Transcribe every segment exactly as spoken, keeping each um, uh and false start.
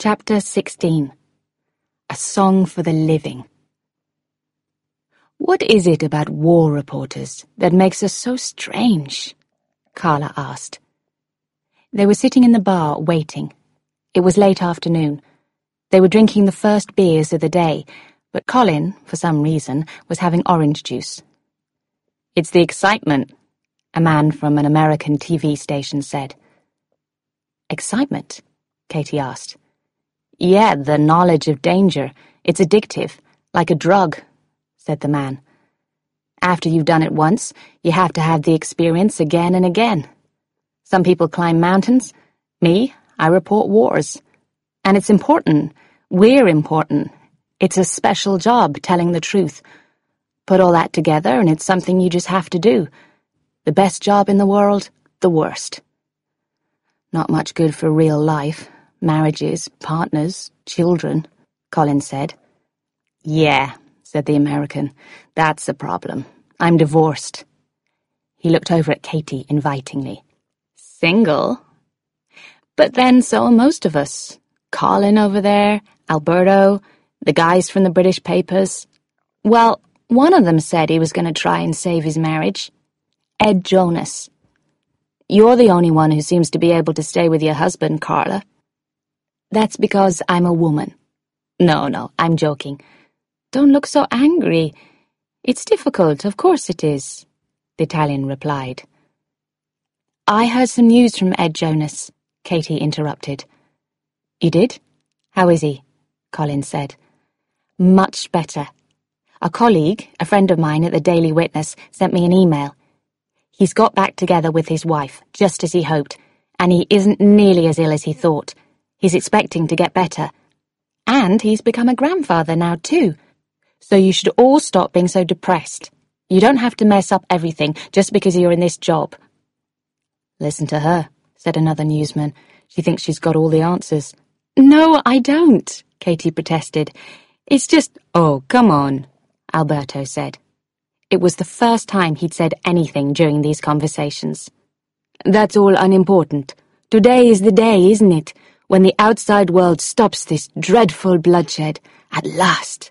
Chapter sixteen. A Song for the Living. "What is it about war reporters that makes us so strange?" Carla asked. They were sitting in the bar, waiting. It was late afternoon. They were drinking the first beers of the day, but Colin, for some reason, was having orange juice. "It's the excitement," a man from an American T V station said. "Excitement?" Katie asked. "Yeah, the knowledge of danger. It's addictive, like a drug," said the man. "After you've done it once, you have to have the experience again and again. Some people climb mountains. Me, I report wars. And it's important. We're important. It's a special job, telling the truth. Put all that together and it's something you just have to do. The best job in the world, the worst. Not much good for real life. Marriages, partners, children," Colin said. "Yeah," said the American. "That's the problem. I'm divorced." He looked over at Katie invitingly. "Single? But then so are most of us. Colin over there, Alberto, the guys from the British papers. Well, one of them said he was going to try and save his marriage. Ed Jonas. You're the only one who seems to be able to stay with your husband, Carla." "That's because I'm a woman." "No, no, I'm joking. Don't look so angry. It's difficult, of course it is," the Italian replied. "I heard some news from Ed Jonas," Katie interrupted. "You did? How is he?" Colin said. "Much better. A colleague, a friend of mine at the Daily Witness, sent me an email. He's got back together with his wife, just as he hoped, and he isn't nearly as ill as he thought. He's expecting to get better. And he's become a grandfather now, too. So you should all stop being so depressed. You don't have to mess up everything just because you're in this job." "Listen to her," said another newsman. "She thinks she's got all the answers." "No, I don't," Katie protested. "It's just—" "Oh, come on," Alberto said. It was the first time he'd said anything during these conversations. "That's all unimportant. Today is the day, isn't it? When the outside world stops this dreadful bloodshed, at last."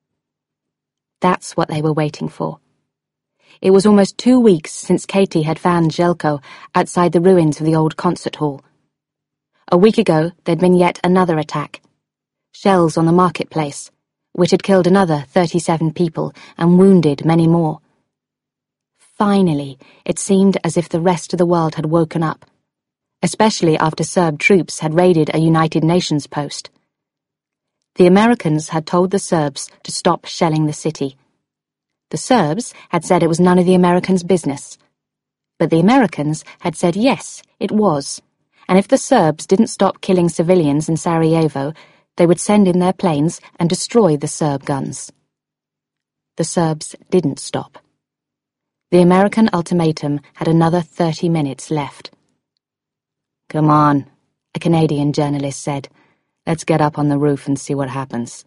That's what they were waiting for. It was almost two weeks since Katie had found Jelko outside the ruins of the old concert hall. A week ago, there'd been yet another attack. Shells on the marketplace, which had killed another thirty-seven people and wounded many more. Finally, it seemed as if the rest of the world had woken up, especially after Serb troops had raided a United Nations post. The Americans had told the Serbs to stop shelling the city. The Serbs had said it was none of the Americans' business. But the Americans had said yes, it was, and if the Serbs didn't stop killing civilians in Sarajevo, they would send in their planes and destroy the Serb guns. The Serbs didn't stop. The American ultimatum had another thirty minutes left. "Come on," a Canadian journalist said. "Let's get up on the roof and see what happens."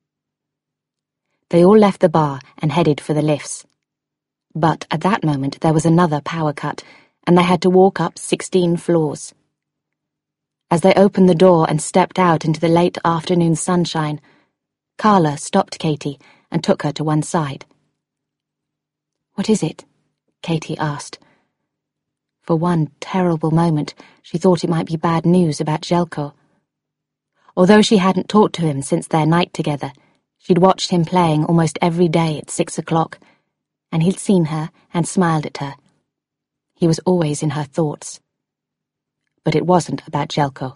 They all left the bar and headed for the lifts. But at that moment there was another power cut, and they had to walk up sixteen floors. As they opened the door and stepped out into the late afternoon sunshine, Carla stopped Katie and took her to one side. "What is it?" Katie asked. For one terrible moment, she thought it might be bad news about Jelko. Although she hadn't talked to him since their night together, she'd watched him playing almost every day at six o'clock, and he'd seen her and smiled at her. He was always in her thoughts. But it wasn't about Jelko.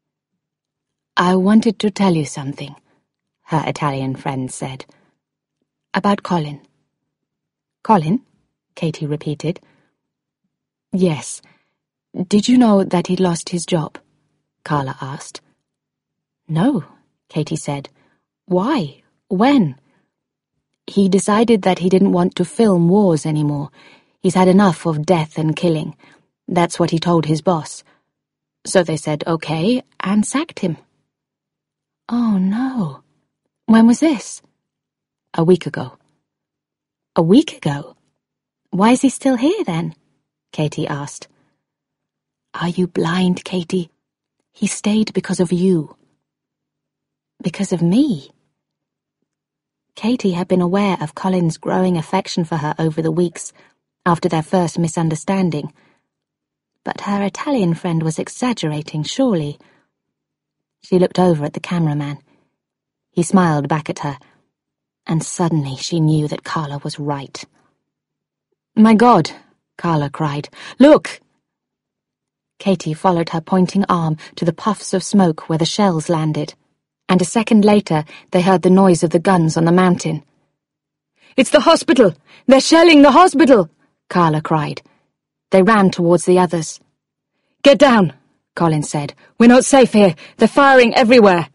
"I wanted to tell you something," her Italian friend said. "About Colin." "Colin?" Katie repeated. "Yes. Did you know that he'd lost his job?" Carla asked. "No," Katie said. "Why? When?" "He decided that he didn't want to film wars anymore. He's had enough of death and killing. That's what he told his boss. So they said okay and sacked him." "Oh, no. When was this?" "A week ago." "A week ago? Why is he still here, then?" Katie asked. "Are you blind, Katie? He stayed because of you. because of me. Katie had been aware of Colin's growing affection for her over the weeks after their first misunderstanding, but her Italian friend was exaggerating, surely. She looked over at the cameraman. He smiled back at her, and suddenly she knew that Carla was right. "My God," Carla cried. "Look!" Katie followed her pointing arm to the puffs of smoke where the shells landed, and a second later they heard the noise of the guns on the mountain. "It's the hospital! They're shelling the hospital!" Carla cried. They ran towards the others. "Get down," Colin said. "We're not safe here. They're firing everywhere."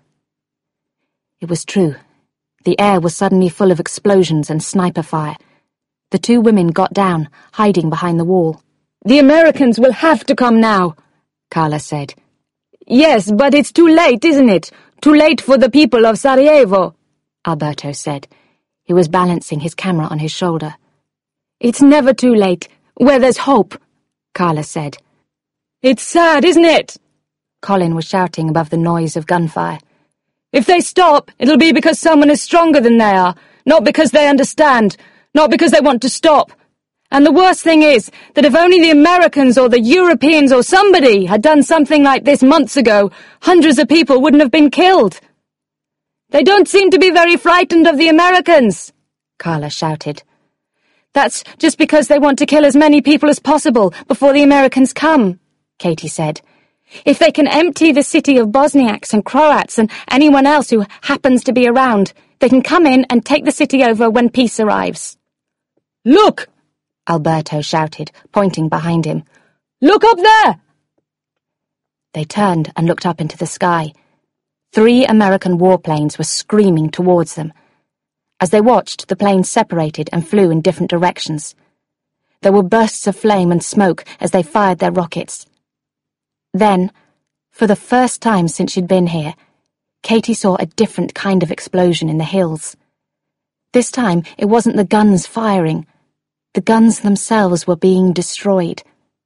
It was true. The air was suddenly full of explosions and sniper fire. The two women got down, hiding behind the wall. "The Americans will have to come now," Carla said. "Yes, but it's too late, isn't it? Too late for the people of Sarajevo," Alberto said. He was balancing his camera on his shoulder. "It's never too late. Where there's hope," Carla said. "It's sad, isn't it?" Colin was shouting above the noise of gunfire. "If they stop, it'll be because someone is stronger than they are, not because they understand, not because they want to stop. And the worst thing is that if only the Americans or the Europeans or somebody had done something like this months ago, hundreds of people wouldn't have been killed." "They don't seem to be very frightened of the Americans," Carla shouted. "That's just because they want to kill as many people as possible before the Americans come," Katie said. "If they can empty the city of Bosniaks and Croats and anyone else who happens to be around, they can come in and take the city over when peace arrives." "Look!" Alberto shouted, pointing behind him. "Look up there!" They turned and looked up into the sky. Three American warplanes were screaming towards them. As they watched, the planes separated and flew in different directions. There were bursts of flame and smoke as they fired their rockets. Then, for the first time since she'd been here, Katie saw a different kind of explosion in the hills. This time, it wasn't the guns firing. The guns themselves were being destroyed.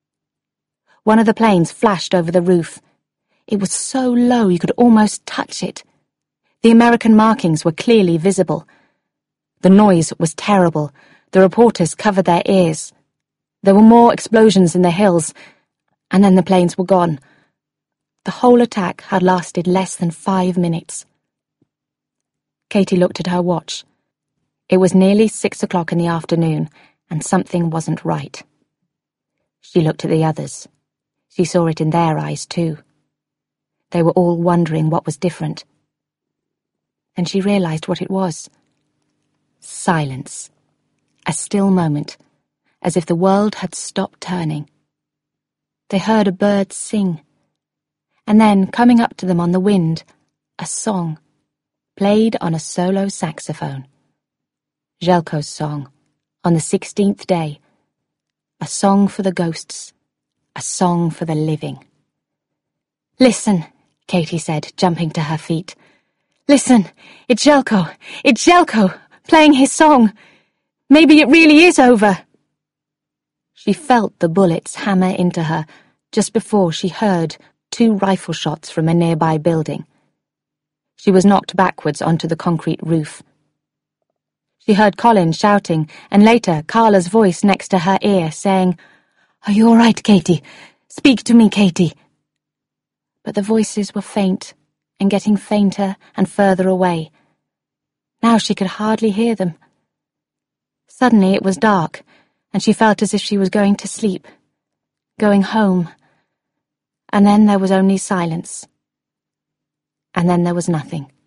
One of the planes flashed over the roof. It was so low you could almost touch it. The American markings were clearly visible. The noise was terrible. The reporters covered their ears. There were more explosions in the hills, and then the planes were gone. The whole attack had lasted less than five minutes. Katie looked at her watch. It was nearly six o'clock in the afternoon, and something wasn't right. She looked at the others. She saw it in their eyes, too. They were all wondering what was different. Then she realized what it was. Silence. A still moment, as if the world had stopped turning. They heard a bird sing, and then, coming up to them on the wind, a song, played on a solo saxophone. Željko's song, on the sixteenth day. A song for the ghosts, a song for the living. "Listen," Katie said, jumping to her feet. "Listen, it's Željko, it's Željko, playing his song. Maybe it really is over." She felt the bullets hammer into her just before she heard two rifle shots from a nearby building. She was knocked backwards onto the concrete roof. She heard Colin shouting, and later Carla's voice next to her ear saying, "Are you all right, Katie? Speak to me, Katie." But the voices were faint, and getting fainter and further away. Now she could hardly hear them. Suddenly it was dark, and she felt as if she was going to sleep, going home. And then there was only silence. And then there was nothing.